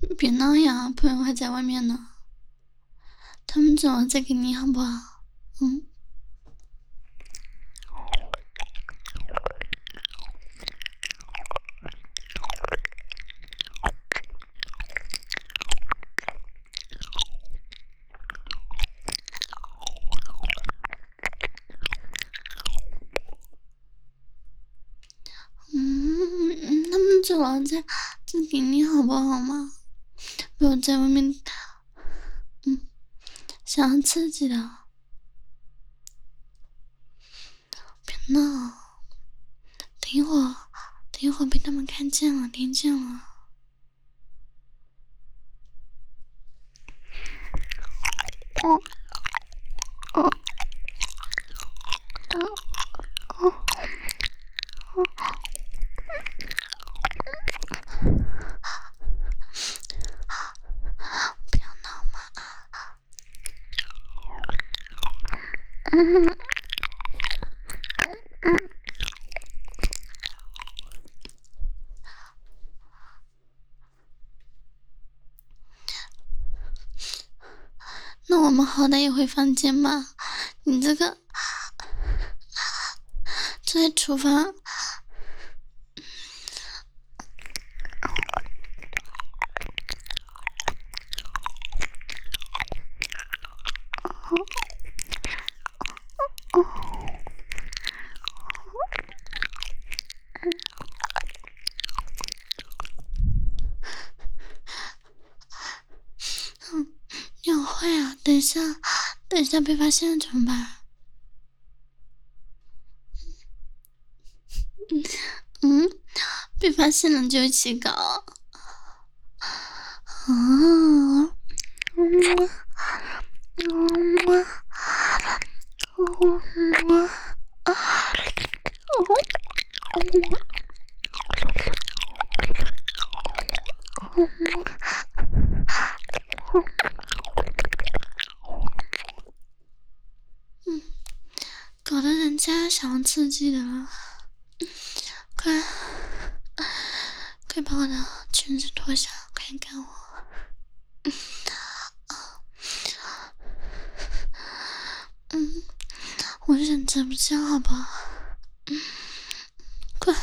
别闹呀，朋友还在外面呢，他们走了再给你好不好？嗯。他们走了再给你好不好嘛？不要在外面，想要刺激的，别闹。等一会儿被他们看见了，听见了。不要闹嘛！那我们好歹也回房间吧？你这个就在厨房。你好坏啊！等一下被发现了怎么办？被发现了就一起搞。搞得人家想要刺激的了，快把我的裙子脱下，快干我！我忍着不叫好不好？快！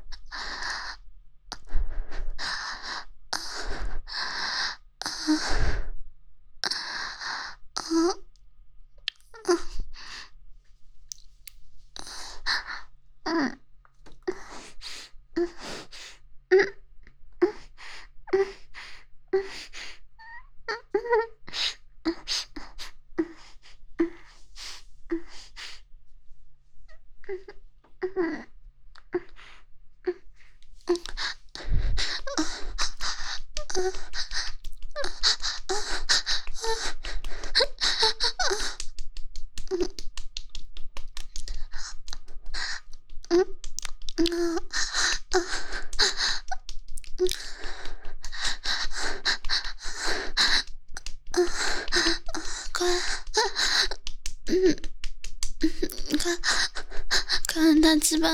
快大鸡巴！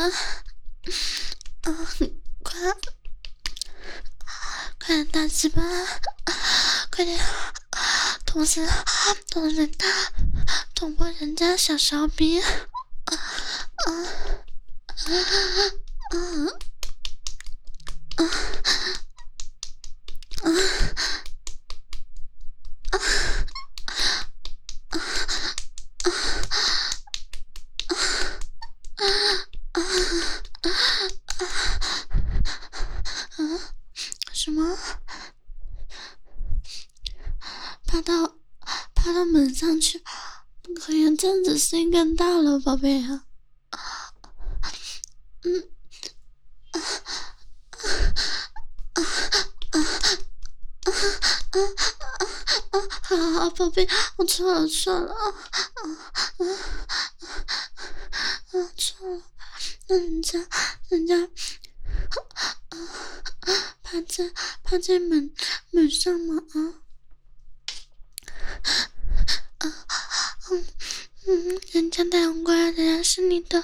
快大鸡巴！快点！捅破人家小勺逼！什么？爬到门上去？不可以，这样子声音更大了，宝贝啊！好，宝贝，我错了，错了，错了。那人家趴在门上吗？人家太阳乖，人家是你的。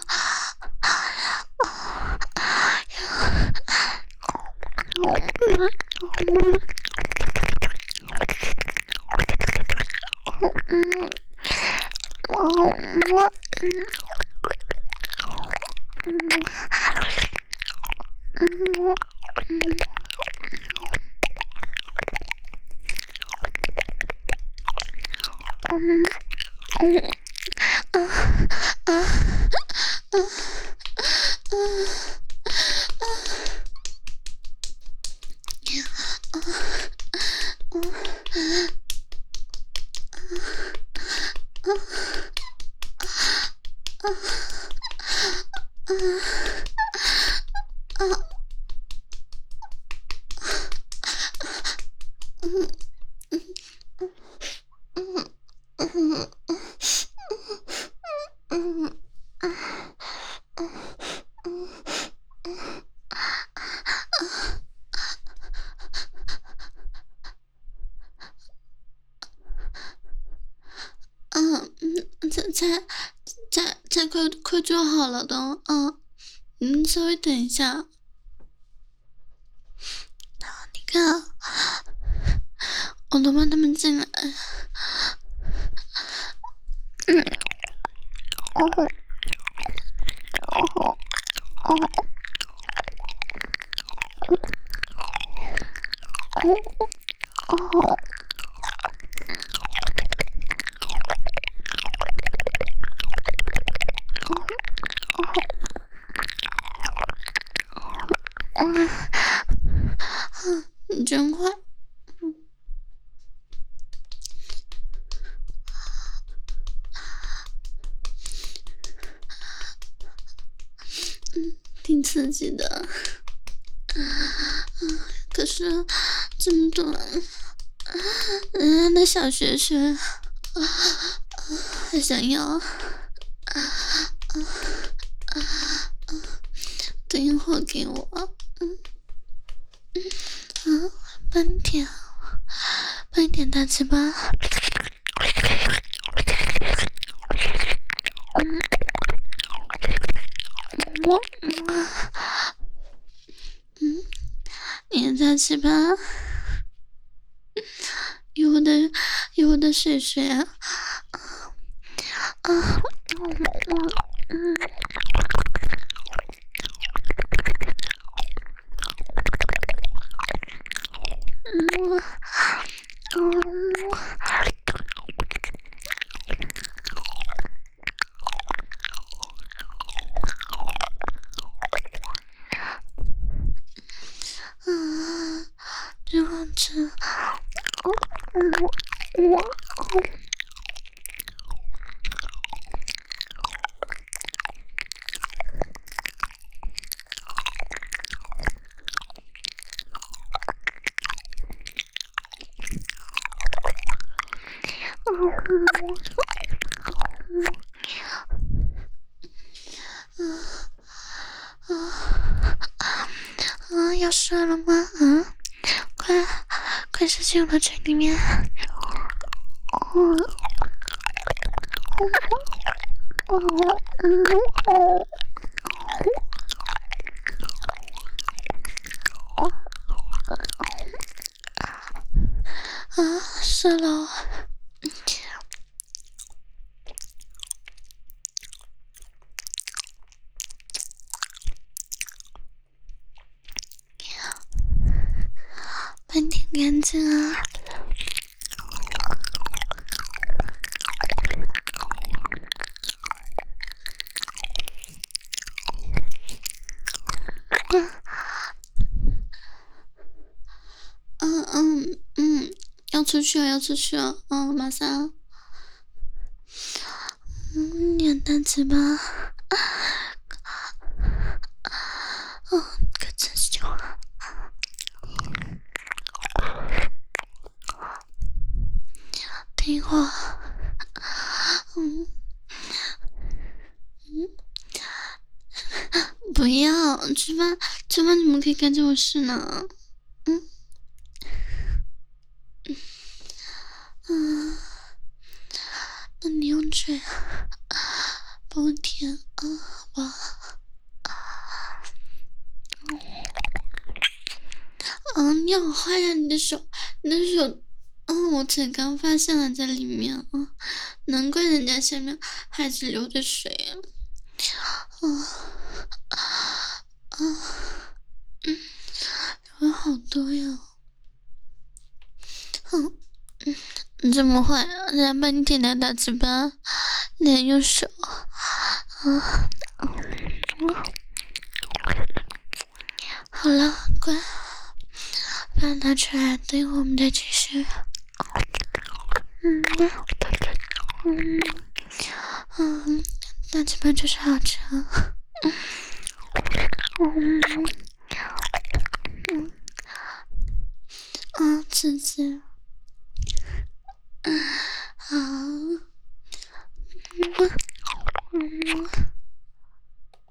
再快做好了的，稍微等一下。你看，我都帮他们进来。你真坏。挺刺激的。可是这么多人家的小学生还想要，等一会儿给我，慢点大嘴巴，你的大嘴巴。有我的水水啊！真好吃。要射了吗？快射进我的嘴里面！射了！半天干净啊！要出去了，要出去了，马上。你的大嘴巴，可真香啊！等一会儿，不要吃饭，吃饭怎么可以干这种事呢？那你用嘴帮我舔好吧？你好坏呀！你的手我才刚发现了在里面啊，难怪人家下面还是流着水啊。流了好多呀。你这么坏啊！人家把你舔来打嘴巴，你还用手好了，乖，把它拿出来，等一会儿我们再继续。大嘴巴就是好吃啊。刺激。